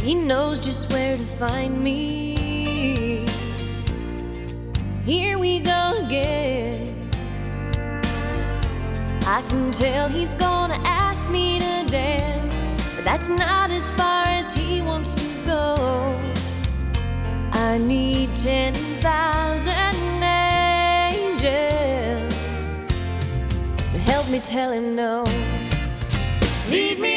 He knows just where to find me. Here we go again. I can tell he's gonna ask me to dance, but that's not as far as he wants to go. I need 10,000 angels to help me tell him no. Lead me